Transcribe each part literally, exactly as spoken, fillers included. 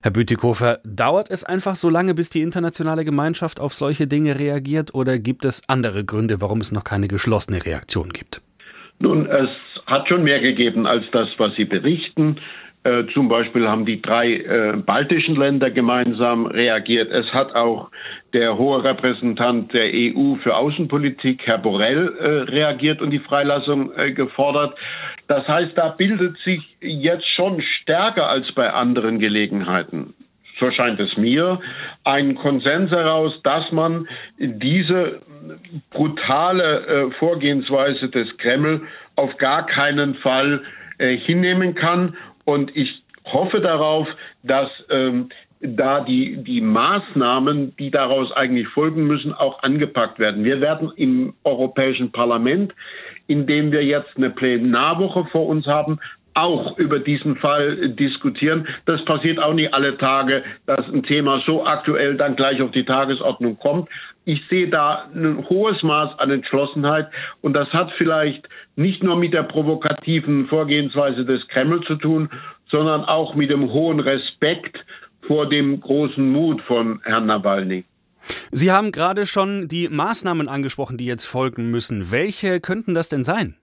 Herr Bütikofer, dauert es einfach so lange, bis die internationale Gemeinschaft auf solche Dinge reagiert, oder gibt es andere Gründe, warum es noch keine geschlossene Reaktion gibt? Nun, es hat schon mehr gegeben als das, was Sie berichten. Äh, zum Beispiel haben die drei äh, baltischen Länder gemeinsam reagiert. Es hat auch der hohe Repräsentant der E U für Außenpolitik, Herr Borrell, äh, reagiert und die Freilassung äh, gefordert. Das heißt, da bildet sich jetzt schon stärker als bei anderen Gelegenheiten, so scheint es mir, ein Konsens heraus, dass man diese brutale äh, Vorgehensweise des Kreml auf gar keinen Fall äh, hinnehmen kann. Und ich hoffe darauf, dass ähm, da die, die Maßnahmen, die daraus eigentlich folgen müssen, auch angepackt werden. Wir werden im Europäischen Parlament, in dem wir jetzt eine Plenarwoche vor uns haben, auch über diesen Fall diskutieren. Das passiert auch nicht alle Tage, dass ein Thema so aktuell dann gleich auf die Tagesordnung kommt. Ich sehe da ein hohes Maß an Entschlossenheit, und das hat vielleicht nicht nur mit der provokativen Vorgehensweise des Kreml zu tun, sondern auch mit dem hohen Respekt vor dem großen Mut von Herrn Nawalny. Sie haben gerade schon die Maßnahmen angesprochen, die jetzt folgen müssen. Welche könnten das denn sein?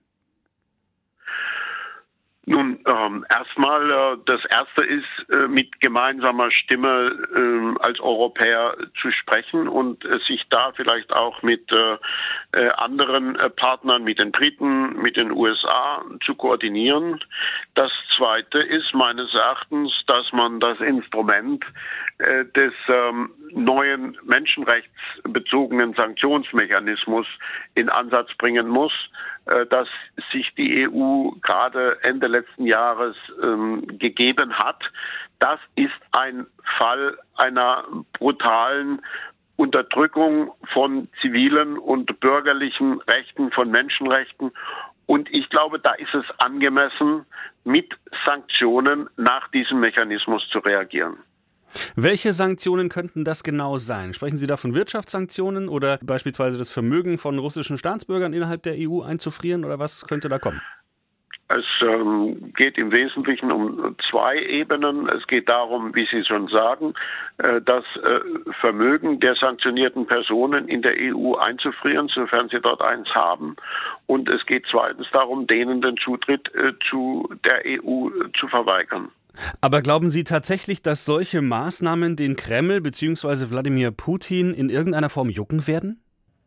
Nun, ähm, erstmal, äh, das Erste ist, äh, mit gemeinsamer Stimme äh, als Europäer zu sprechen und äh, sich da vielleicht auch mit äh, äh, anderen äh, Partnern, mit den Briten, mit den U S A zu koordinieren. Das Zweite ist meines Erachtens, dass man das Instrument äh, des ähm, neuen menschenrechtsbezogenen Sanktionsmechanismus in Ansatz bringen muss, äh, dass sich die E U gerade Ende letzten Jahres ähm, gegeben hat. Das ist ein Fall einer brutalen Unterdrückung von zivilen und bürgerlichen Rechten, von Menschenrechten. Und ich glaube, da ist es angemessen, mit Sanktionen nach diesem Mechanismus zu reagieren. Welche Sanktionen könnten das genau sein? Sprechen Sie da von Wirtschaftssanktionen oder beispielsweise das Vermögen von russischen Staatsbürgern innerhalb der E U einzufrieren, oder was könnte da kommen? Es ähm, geht im Wesentlichen um zwei Ebenen. Es geht darum, wie Sie schon sagen, äh, das äh, Vermögen der sanktionierten Personen in der E U einzufrieren, sofern sie dort eins haben. Und es geht zweitens darum, denen den Zutritt äh, zu der E U äh, zu verweigern. Aber glauben Sie tatsächlich, dass solche Maßnahmen den Kreml bzw. Wladimir Putin in irgendeiner Form jucken werden?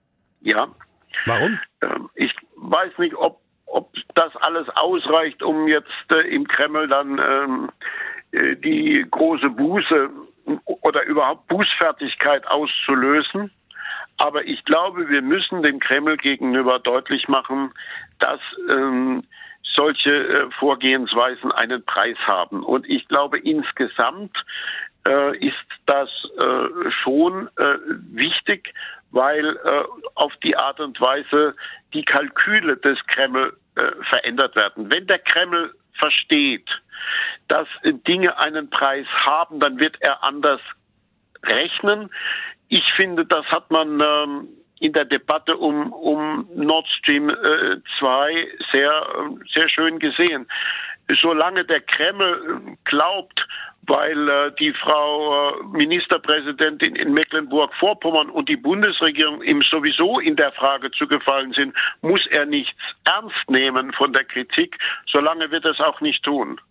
Ja. Warum? Ähm, ich weiß nicht, ob ob das alles ausreicht, um jetzt äh, im Kreml dann ähm, äh, die große Buße oder überhaupt Bußfertigkeit auszulösen. Aber ich glaube, wir müssen dem Kreml gegenüber deutlich machen, dass ähm, solche äh, Vorgehensweisen einen Preis haben. Und ich glaube, insgesamt äh, ist das äh, schon äh, wichtig, weil äh, auf die Art und Weise die Kalküle des Kreml äh, verändert werden. Wenn der Kreml versteht, dass äh, Dinge einen Preis haben, dann wird er anders rechnen. Ich finde, das hat man ähm, in der Debatte um, um Nord Stream äh, zwei sehr, sehr schön gesehen. Solange der Kreml glaubt, weil äh, die Frau äh, Ministerpräsidentin in Mecklenburg-Vorpommern und die Bundesregierung ihm sowieso in der Frage zugefallen sind, muss er nichts ernst nehmen von der Kritik, solange wird er es auch nicht tun.